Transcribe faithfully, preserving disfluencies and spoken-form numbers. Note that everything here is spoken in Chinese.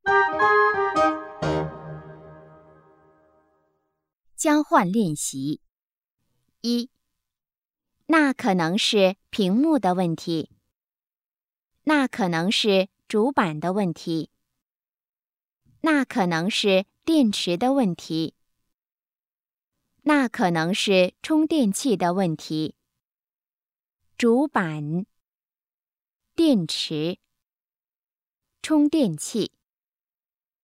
交换练习。一，那可能是屏幕的问题，那可能是主板的问题，那可能是电池的问题，那可能是充电器的问题。主板、电池、充电器。